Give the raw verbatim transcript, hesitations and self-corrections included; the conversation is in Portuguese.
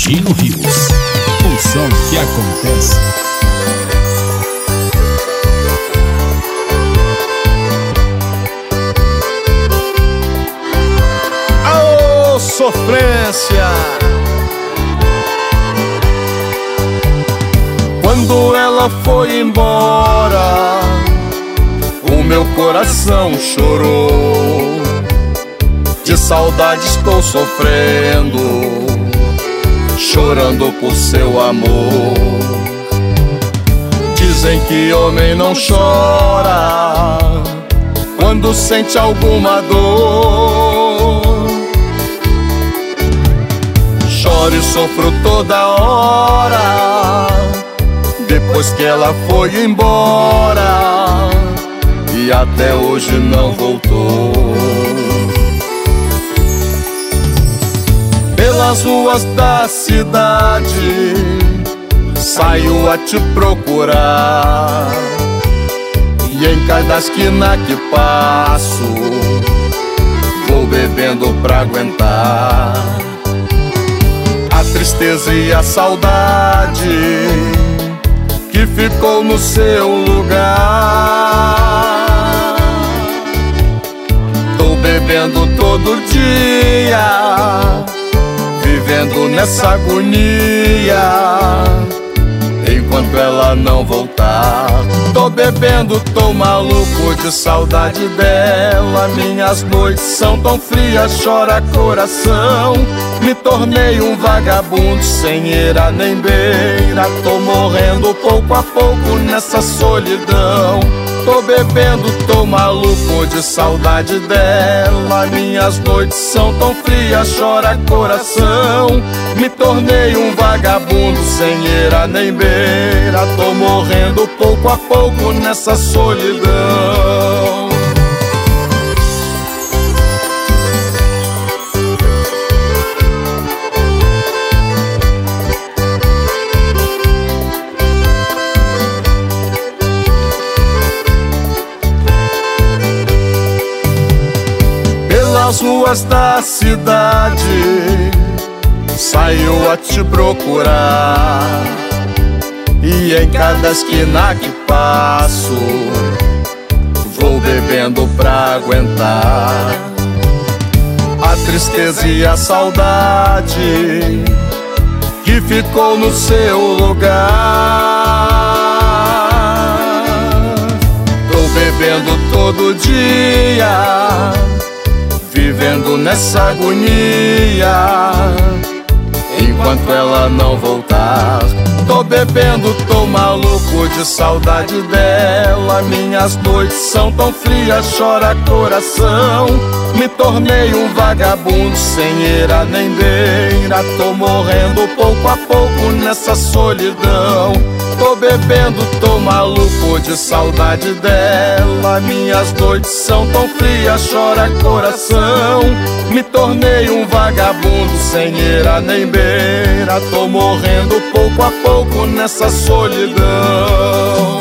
Gino Rios, o som que acontece. Aô, sofrência! Quando ela foi embora, o meu coração chorou. De saudade estou sofrendo, chorando por seu amor. Dizem que homem não chora quando sente alguma dor. Choro e sofro toda hora depois que ela foi embora e até hoje não voltou. Pelas ruas da cidade saio a te procurar, e em cada esquina que passo vou bebendo pra aguentar a tristeza e a saudade que ficou no seu lugar. Tô bebendo todo dia, vivendo nessa agonia, enquanto ela não voltar. Tô bebendo, tô maluco de saudade dela. Minhas noites são tão frias, chora coração. Me tornei um vagabundo sem eira nem beira. Tô morrendo pouco a pouco nessa solidão. Tô bebendo, tô maluco de saudade dela. Minhas noites são tão frias, chora coração. Me tornei um vagabundo sem eira nem beira. Tô morrendo pouco a pouco nessa solidão. Pelas ruas da cidade saio a te procurar, e em cada esquina que passo vou bebendo pra aguentar a tristeza e a saudade que ficou no seu lugar. Tô bebendo todo dia, vivendo nessa agonia, enquanto ela não voltar. Tô bebendo, tô maluco de saudade dela. Minhas noites são tão frias, chora coração. Me tornei um vagabundo sem eira nem beira. Tô morrendo pouco a pouco nessa solidão. Tô bebendo, tô maluco de saudade dela. Minhas noites são tão frias, chora coração. Me tornei um vagabundo sem eira nem beira. Tô morrendo pouco a pouco nessa solidão.